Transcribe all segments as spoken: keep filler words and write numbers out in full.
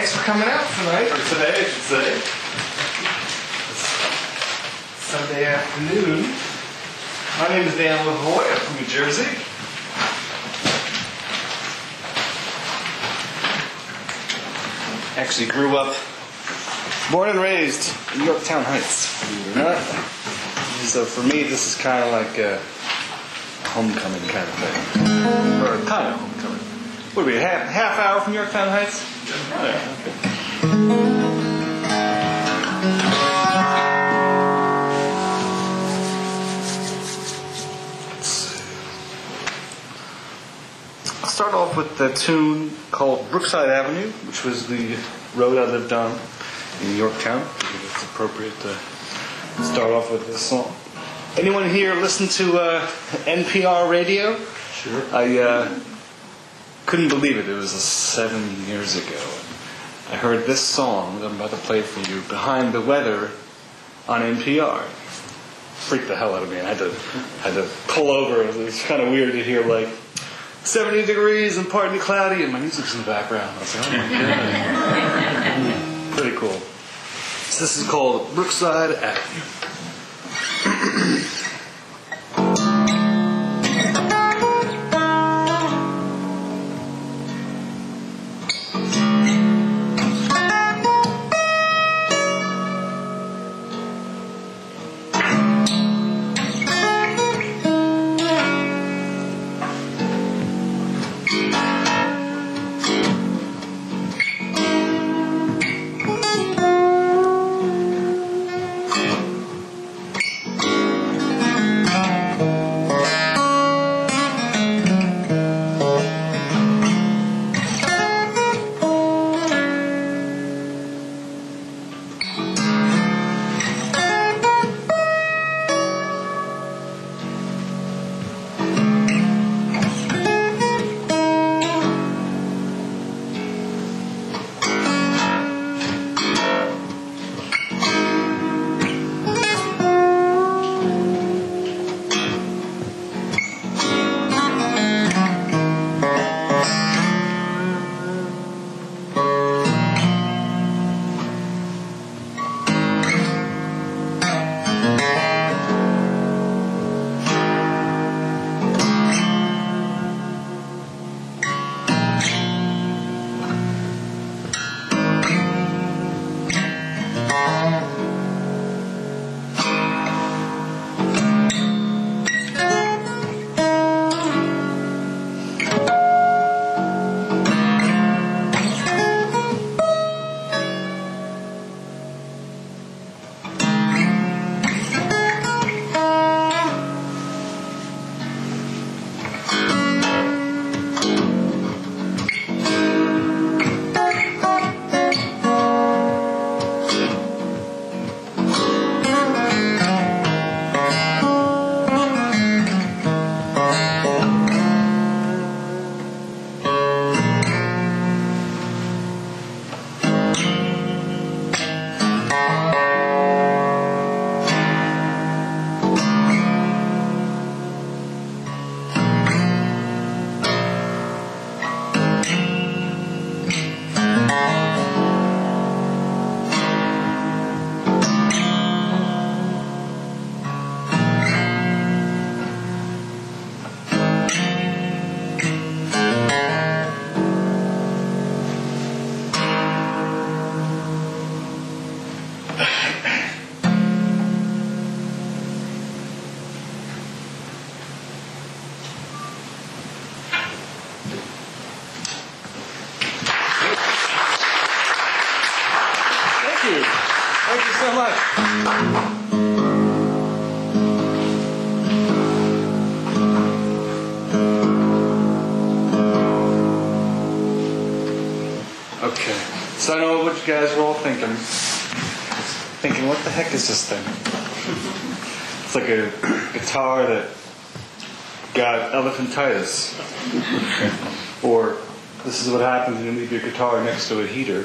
Thanks for coming out tonight, or today, I should say. It's Sunday afternoon. My name is Dan Lavoie. I'm from New Jersey. Actually grew up, born and raised in Yorktown Heights, believe it or not. So for me, this is kind of like a homecoming kind of thing. Or kind of homecoming. What are we, half, half hour from Yorktown Heights? Oh, yeah, okay. Let's see. I'll start off with the tune called Brookside Avenue, which was the road I lived on in Yorktown. I think it's appropriate to start off with this song. Anyone here listen to uh, N P R radio? Sure. I uh, couldn't believe it. It was uh, seven years ago. I heard this song that I'm about to play for you, Behind the Weather, on N P R. Freaked the hell out of me. I had to, had to pull over. It was kind of weird to hear like seventy degrees and partly cloudy, and my music's in the background. I was like, oh my god. Pretty cool. So this is called Brookside Avenue. So I know what you guys were all thinking. Thinking, what the heck is this thing? It's like a guitar that got elephantitis. Or this is what happens when you leave your guitar next to a heater.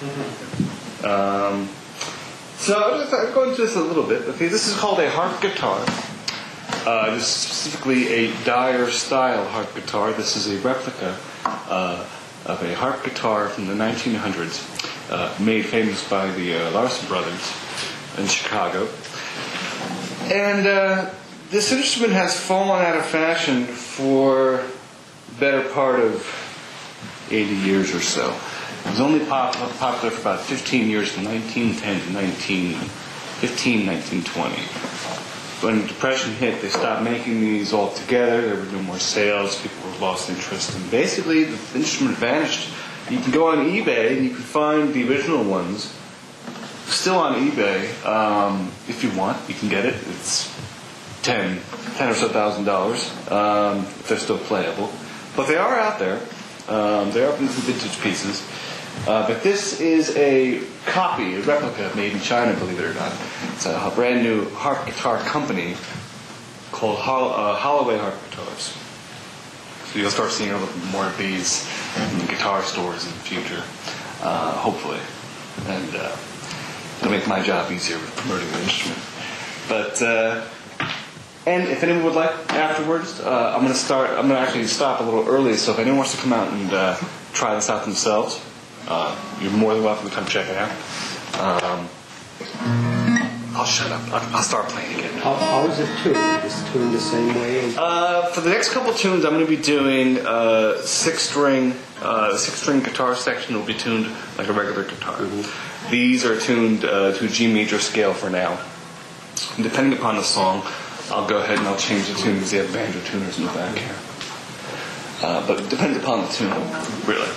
Um, so I'll just I'll go into this a little bit. Okay, this is called a harp guitar. Uh, this is specifically a Dyer style harp guitar. This is a replica uh, of a harp guitar from the nineteen hundreds. uh, made famous by the uh, Larson brothers in Chicago. And uh, this instrument has fallen out of fashion for the better part of eighty years or so. It was only pop- popular for about fifteen years, from nineteen ten to nineteen fifteen, nineteen twenty. When the Depression hit, they stopped making these altogether. There were no more sales. People lost interest. And basically, the instrument vanished. You can go on eBay and you can find the original ones still on eBay. Um, if you want, you can get it. It's ten, ten or so thousand dollars um, if they're still playable. But they are out there. Um, they are vintage pieces. Uh, but this is a copy, a replica made in China, believe it or not. It's a brand new harp guitar company called Hol- uh, Holloway Harp Guitars. So you'll start seeing a little more of these in guitar stores in the future, uh, hopefully. And uh, it'll make my job easier with promoting the instrument. But, uh, and if anyone would like afterwards, uh, I'm going to start, I'm going to actually stop a little early, so if anyone wants to come out and uh, try this out themselves, Uh, you're more than welcome to come check it out. Um, I'll shut up. I'll, I'll start playing again. How, how is it tuned? Is it tuned the same way? Uh, for the next couple tunes, I'm going to be doing uh, six-string. Uh, the six-string guitar section will be tuned like a regular guitar. Mm-hmm. These are tuned uh, to a G major scale for now. And depending upon the song, I'll go ahead and I'll change the tune because they have banjo tuners in the back here. Uh, but it depends upon the tune, really.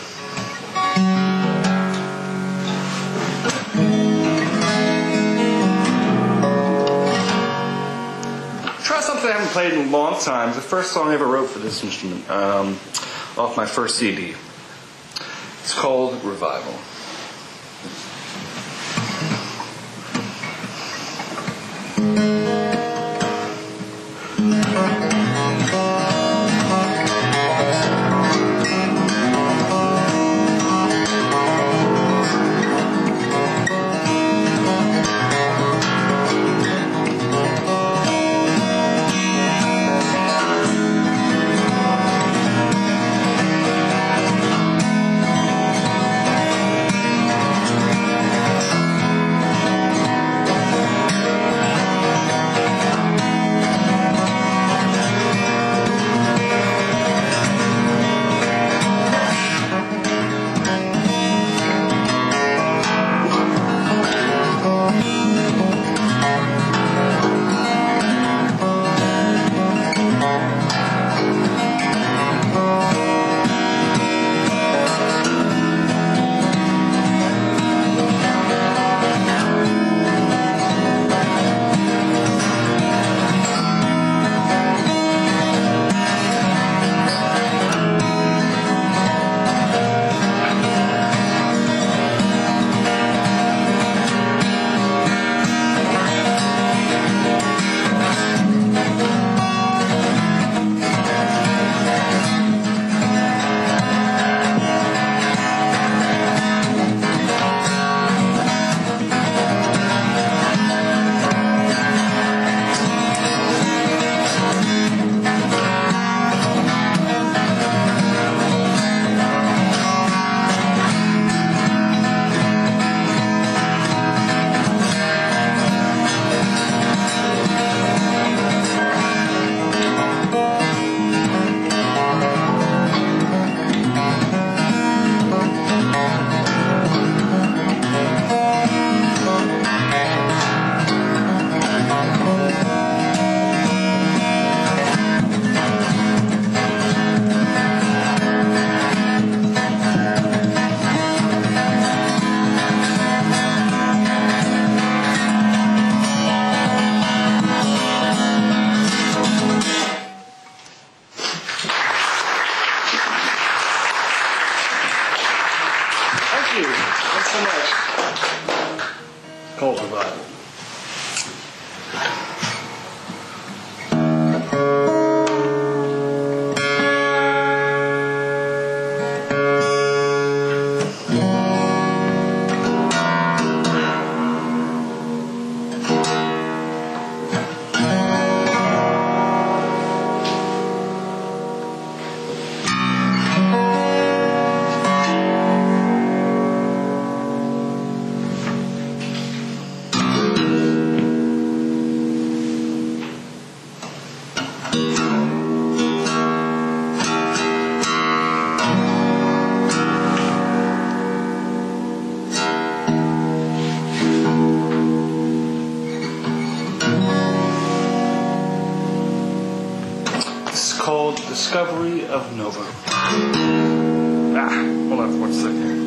Try something I haven't played in a long time. It's the first song I ever wrote for this instrument, um, off my first C D. It's called Revival. Called Revival. discovery of Nova. Ah, hold on for one second.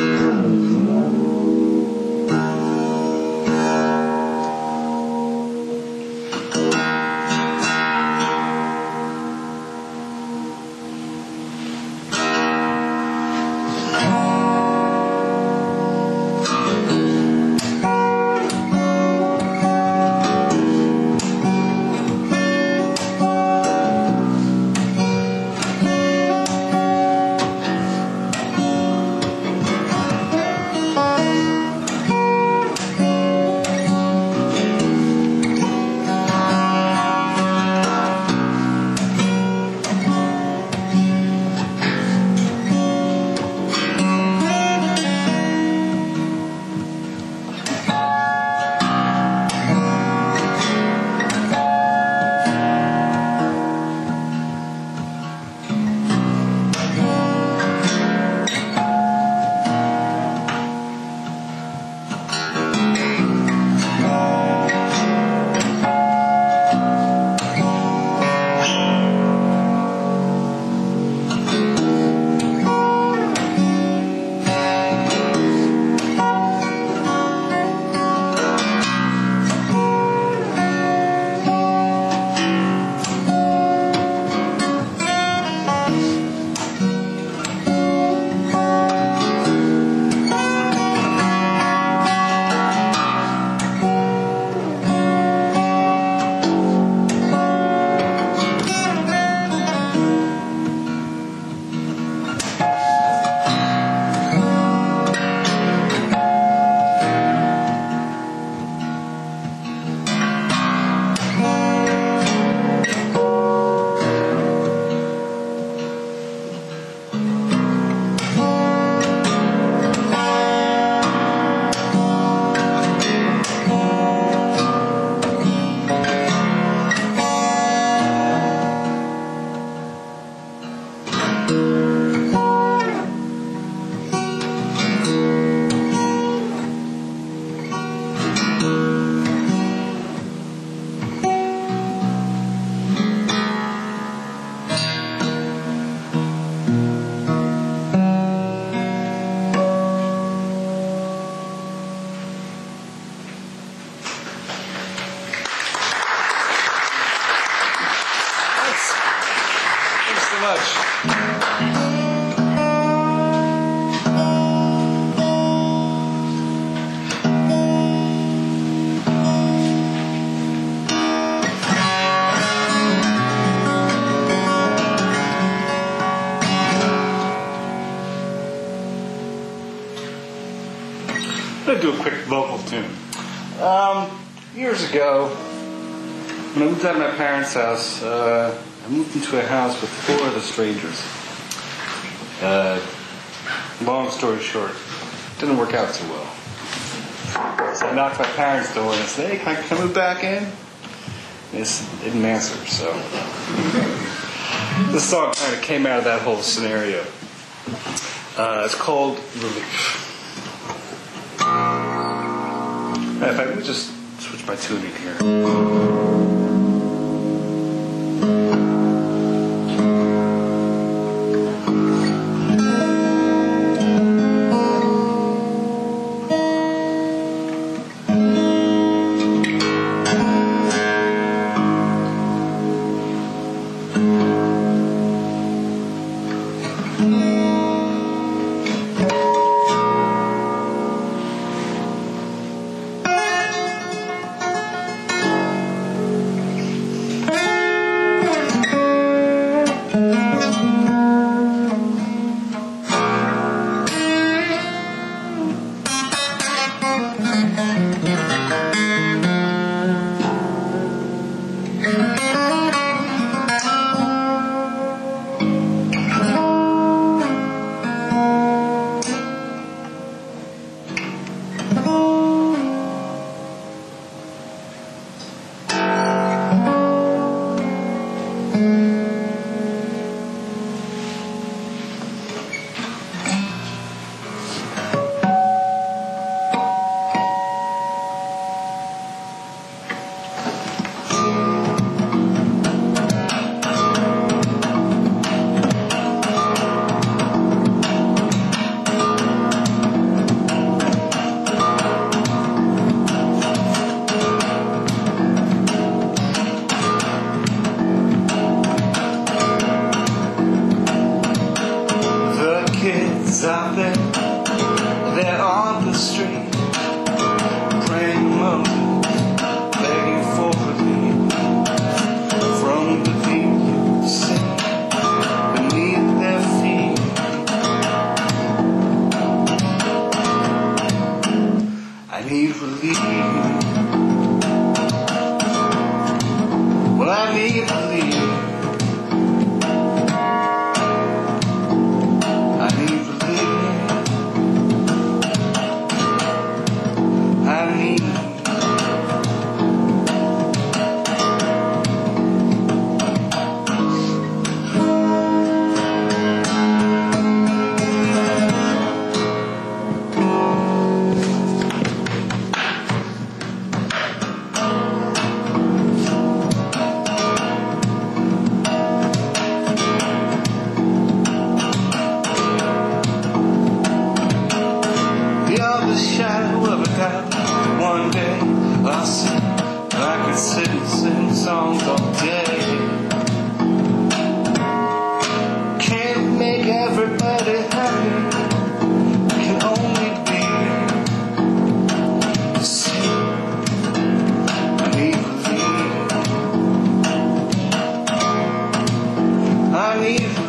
I'm going to do a quick vocal tune. Um, years ago, when I moved out of my parents' house, uh, I moved into a house with four other strangers. Uh, long story short, didn't work out so well. So I knocked my parents' door and I said, "Hey, can I, can I move back in?" And they didn't answer, so this song kind of came out of that whole scenario. Uh, it's called Relief. If I could just switch my tuning here. the street, praying among them, begging for relief from the deep sea beneath their feet. I need relief. Well, I need relief. I need relief. I need. Beyond the shadow of a doubt, one day I'll see I could sit and sing songs all day. Can't make everybody happy, can only be the same. I need relief. I need relief.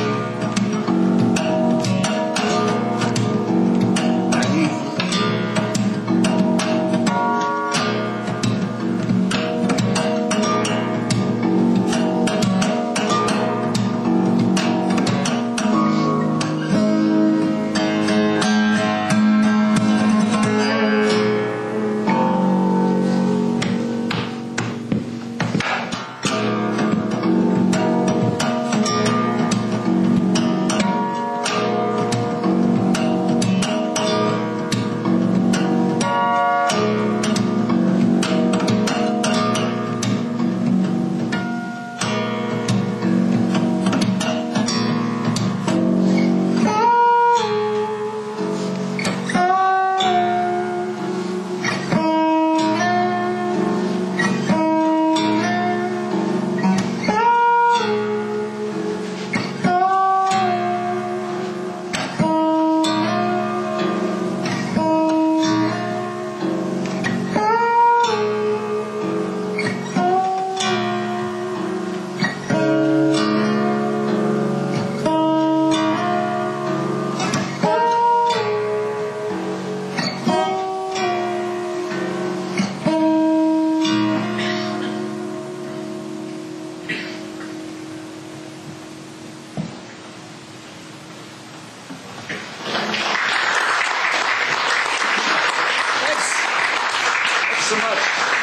So much.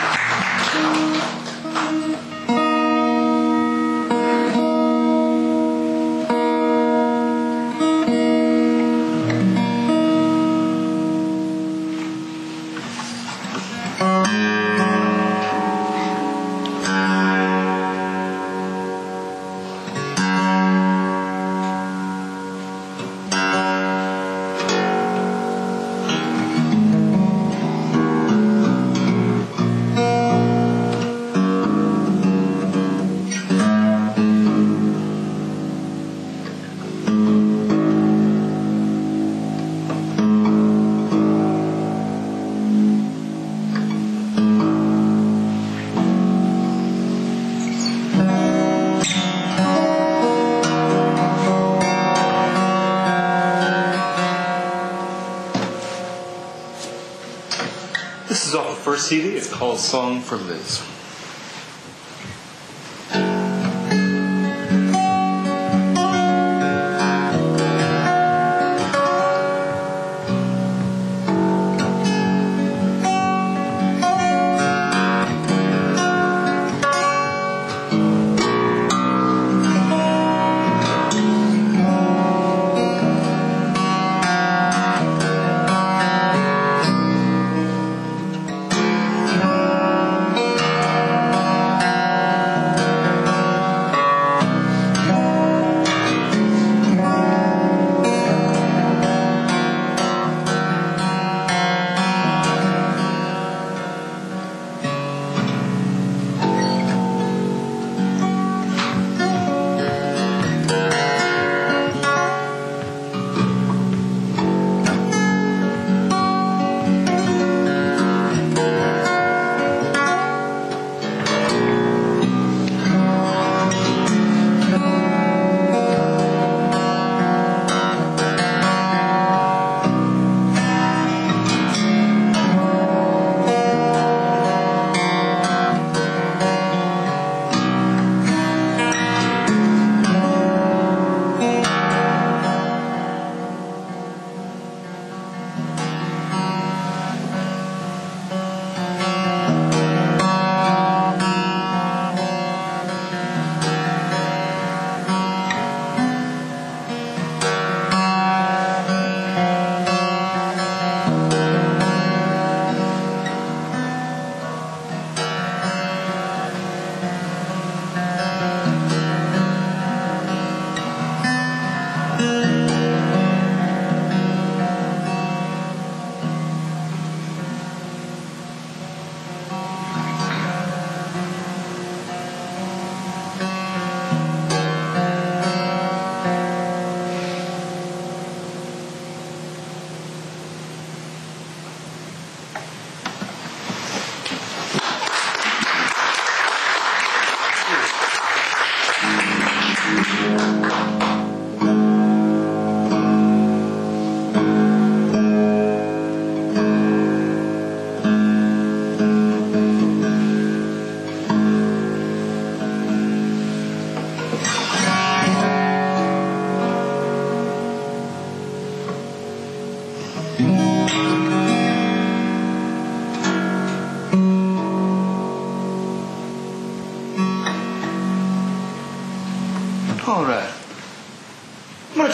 This is off the first C D. It's called Song for Liz.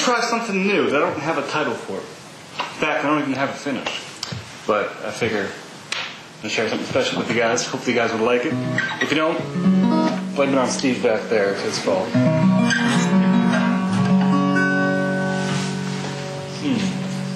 try something new that I don't have a title for. In fact, I don't even have it finished. But I figure I'm going to share something special with you guys. Hopefully you guys would like it. If you don't, blame it on Steve back there. It's his fault. Hmm.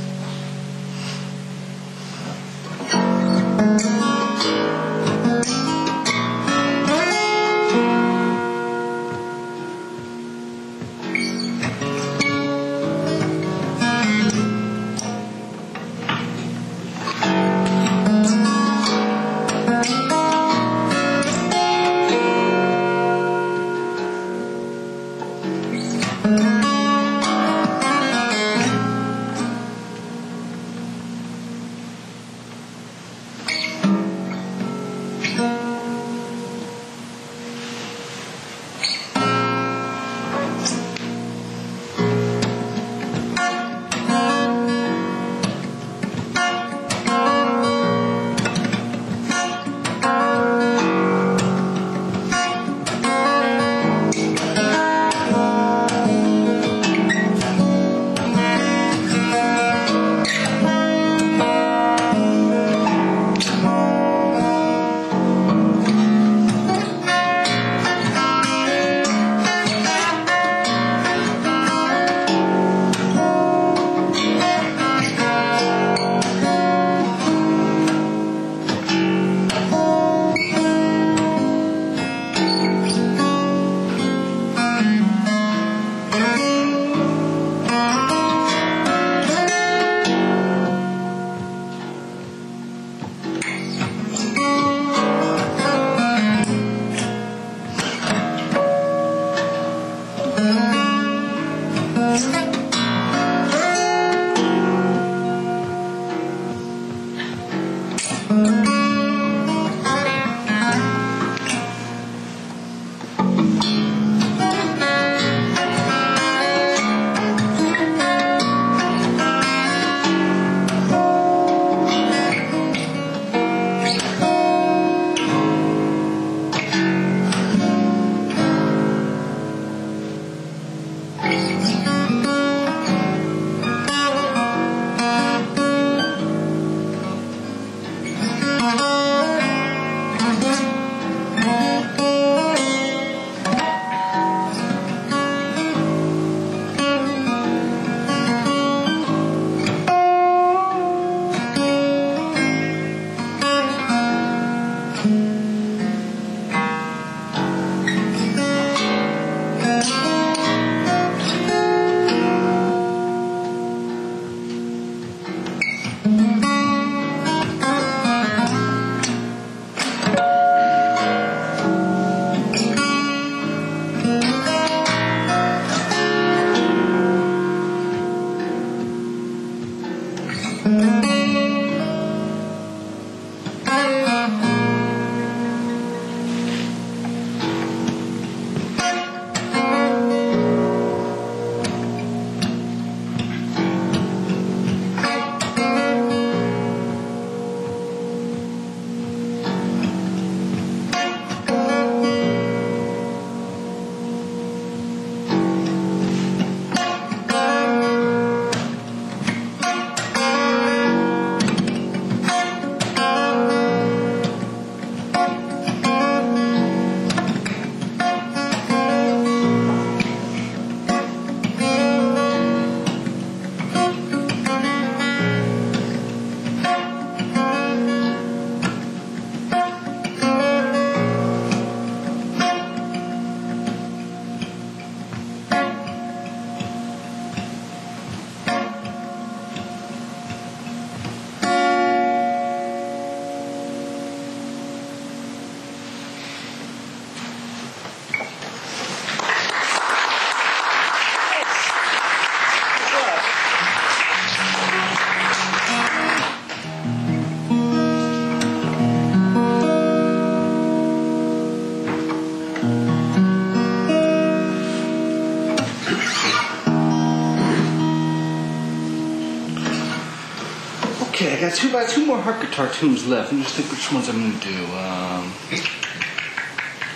Okay, I got two, about two more harp guitar tunes left. Let me just think which ones I'm going to do. Um,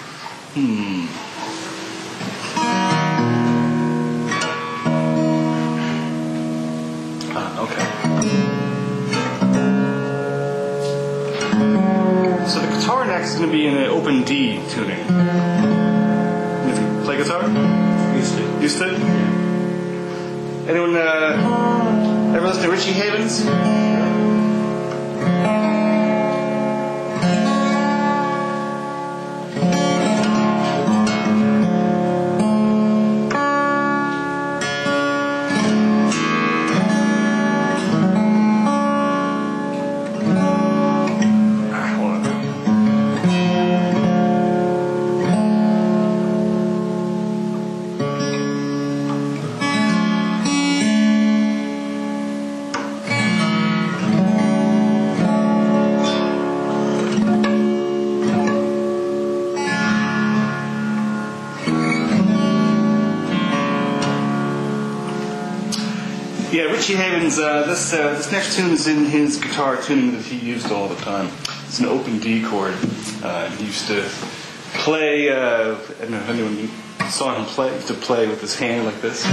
hmm. next is going to be in an open D tuning. If you play guitar? Used to. Used to? Anyone uh, ever listen to Richie Havens? Yeah, Richie Havens, uh, this uh, this next tune is in his guitar tuning that he used all the time. It's an open D chord. Uh, he used to play, uh, I don't know if anyone saw him play, he used to play with his hand like this.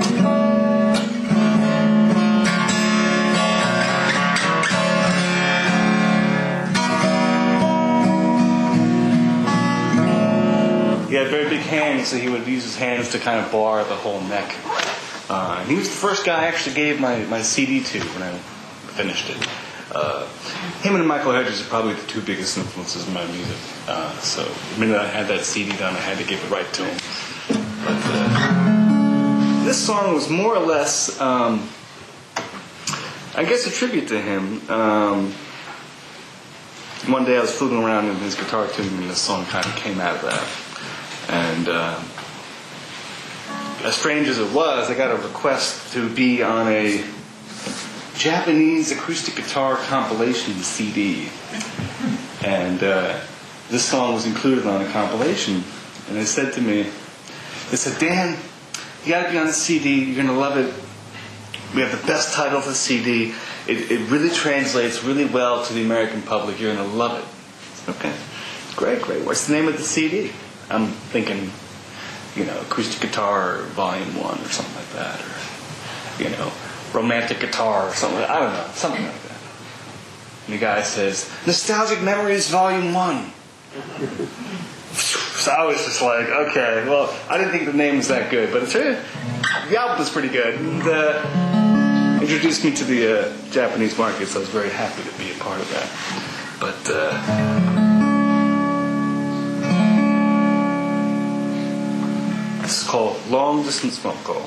He had very big hands, so he would use his hands to kind of bar the whole neck. Uh, and he was the first guy I actually gave my, my C D to when I finished it. Uh, him and Michael Hedges are probably the two biggest influences in my music. Uh, so the minute I had that C D done, I had to give it right to him. But uh, this song was more or less, um, I guess, a tribute to him. Um, one day I was fooling around in his guitar tuning, and this song kind of came out of that. And uh, as strange as it was, I got a request to be on a Japanese acoustic guitar compilation C D. And uh, this song was included on a compilation. And they said to me, they said, Dan, you got to be on the C D. You're going to love it. We have the best title for the C D. It, it really translates really well to the American public. You're going to love it. I said, okay, great, great. What's the name of the C D? I'm thinking, you know, acoustic guitar volume one or something like that, or, you know, romantic guitar or something. I don't know, something like that. And the guy says, Nostalgic Memories Volume one. So I was just like, okay, well, I didn't think the name was that good, but it's really, the album was pretty good. And uh, introduced me to the uh, Japanese market, so I was very happy to be a part of that. But uh, this is called Long Distance Phone Call.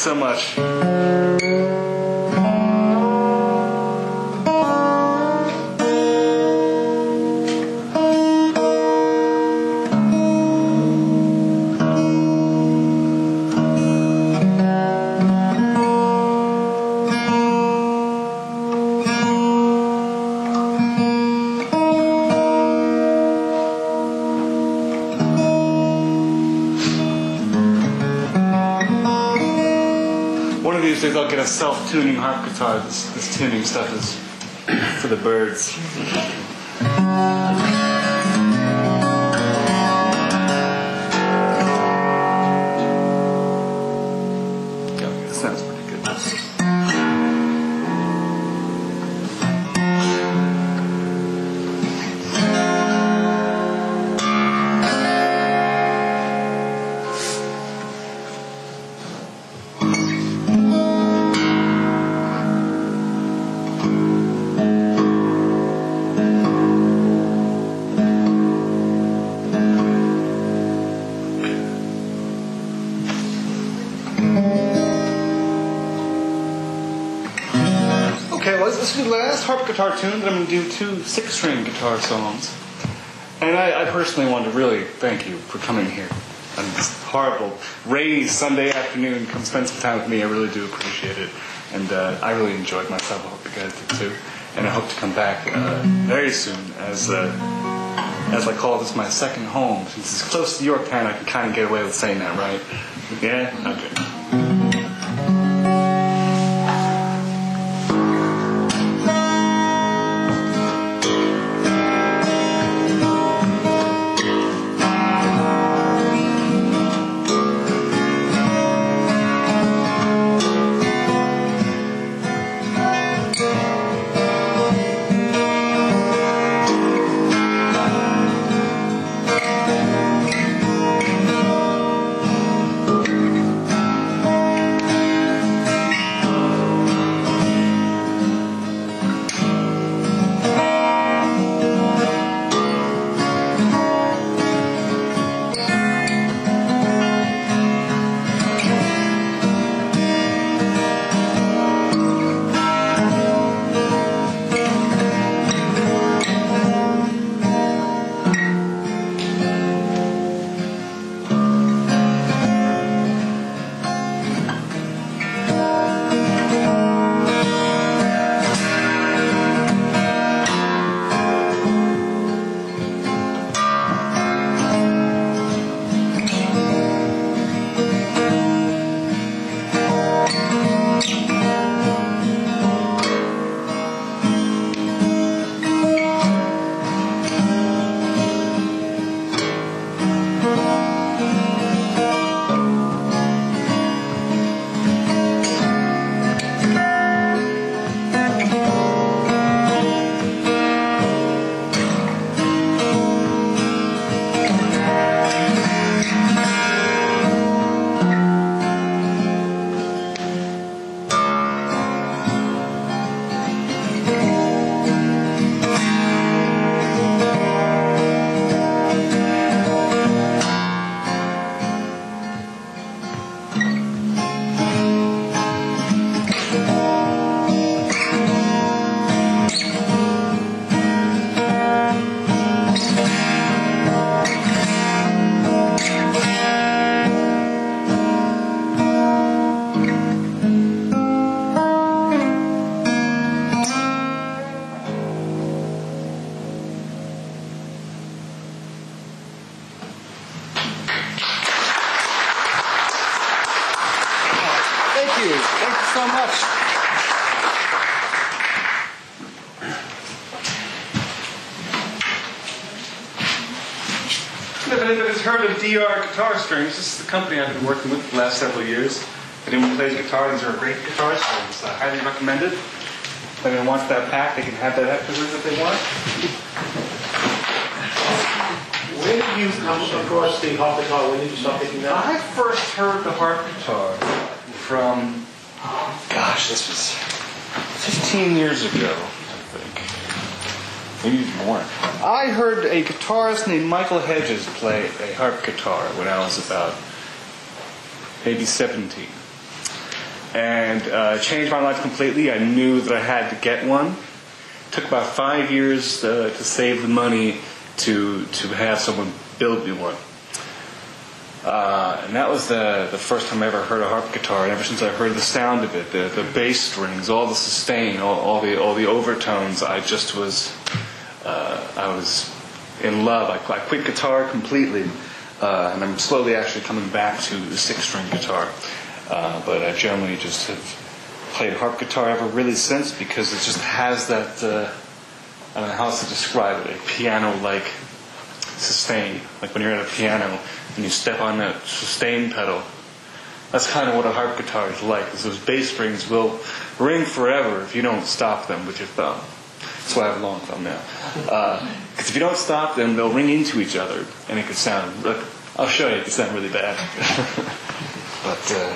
so much. One of these days I'll get a self-tuning harp guitar. This, this tuning stuff is for the birds. Okay, this sounds pretty good. Okay, well, this is the last harp guitar tune that I'm going to do two six-string guitar songs. And I, I personally want to really thank you for coming here on this horrible, rainy Sunday afternoon. Come spend some time with me. I really do appreciate it. And uh, I really enjoyed myself. I hope you guys did too. And I hope to come back uh, very soon as, uh, as I call this my second home. Since it's close to Yorktown, I can kind of get away with saying that, right? Yeah? Okay. Thank you. Thank you so much. If anybody's heard of D R Guitar Strings, this is the company I've been working with for the last several years. If anyone plays guitar, these are great guitar strings. I highly recommend it. If anyone wants that pack, they can have that afterwards if they want. When did you come across the harp guitar? When did you start picking that up? I first heard the harp guitar from, gosh, this was fifteen years ago, I think. Maybe even more. I heard a guitarist named Michael Hedges play a harp guitar when I was about maybe seventeen. and uh, changed my life completely. I knew that I had to get one. It took about five years uh, to save the money to to have someone build me one. Uh, and that was the the first time I ever heard a harp guitar. And ever since I heard the sound of it, the, the bass strings, all the sustain, all, all the all the overtones, I just was uh, I was in love. I, I quit guitar completely, uh, and I'm slowly actually coming back to the six-string guitar. Uh, but I generally just have played harp guitar ever really since, because it just has that uh, I don't know how else to describe it, a piano-like sustain, like when you're at a piano and you step on that sustain pedal. That's kind of what a harp guitar is like, because those bass strings will ring forever if you don't stop them with your thumb. That's why I have a long thumb now. Because uh, if you don't stop them, they'll ring into each other, and it could sound, look, I'll show you, it could sound really bad. But uh,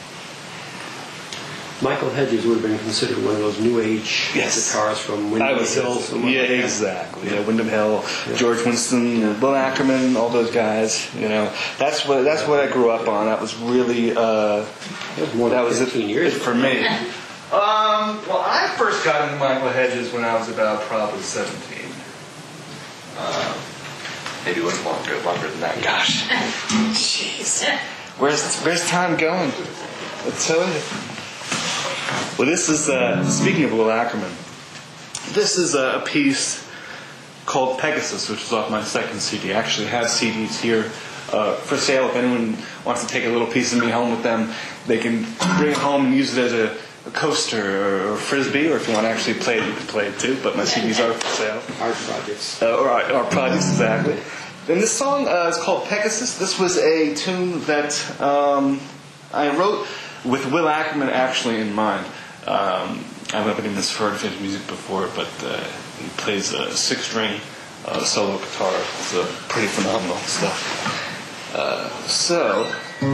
Michael Hedges would have been considered one of those new age yes. guitarists from Windham I was, Hill. Yeah, like exactly. Yeah, Windham Hill, yeah. George Winston, yeah. Will Ackerman, all those guys. You know, that's what that's what I grew up on. That was really uh, that was more than that was fifteen it, years it for me. Um, well, I first got into Michael Hedges when I was about probably seventeen. Uh, maybe it was longer, longer than that. Gosh, jeez, where's where's time going? I tell you. Well, this is, uh, speaking of Will Ackerman, this is a piece called Pegasus, which is off my second C D. I actually have C Ds here uh, for sale. If anyone wants to take a little piece of me home with them, they can bring it home and use it as a, a coaster or, or frisbee, or if you want to actually play it, you can play it too, but my C Ds are for sale. Art projects. Uh, or art, art projects, exactly. And this song uh, is called Pegasus. This was a tune that um, I wrote with Will Ackerman actually in mind. Um, I've never even heard of his music before, but uh, he plays a six-string uh, solo guitar. It's uh, pretty phenomenal stuff. Uh, so...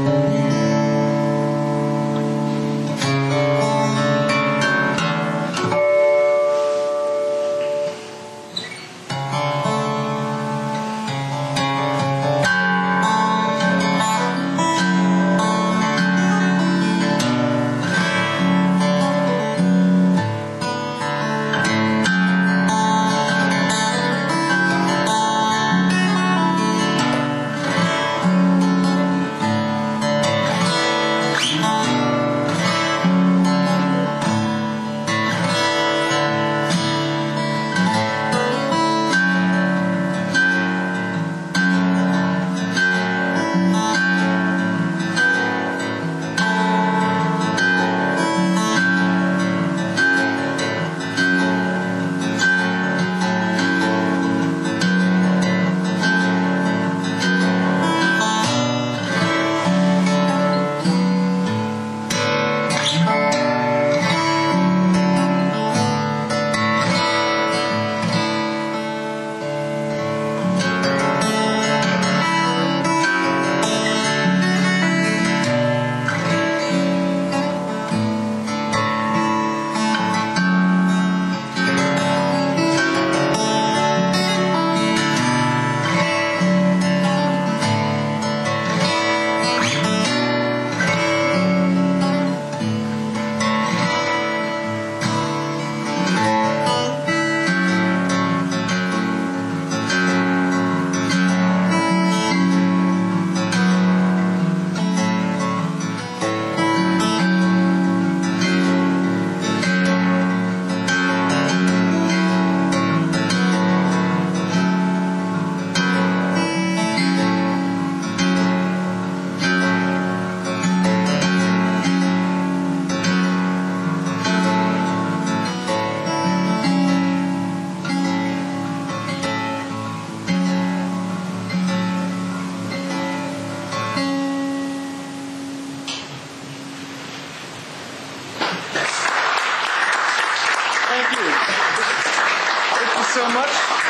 so much.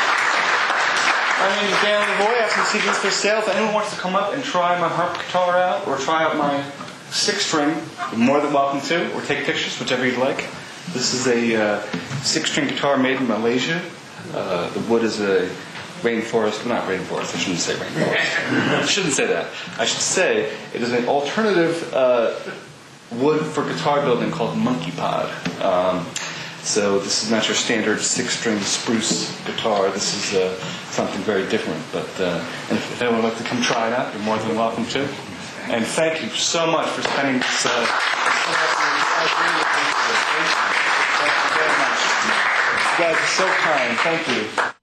My name is Dan Lavoie. I have some C Ds for sale. If anyone wants to come up and try my harp guitar out or try out my six-string, you're more than welcome to, or take pictures, whichever you'd like. This is a uh, six-string guitar made in Malaysia. Uh, the wood is a rainforest, well, not rainforest, I shouldn't say rainforest. I shouldn't say that. I should say it is an alternative uh, wood for guitar building called Monkey Pod. Um, so this is not your standard six-string spruce guitar. This is uh, something very different. But uh, and if anyone would like to come try it out, you're more than welcome to. And thank you so much for spending this. Uh, I really appreciate it. Thank you very much. You guys are so kind. Thank you.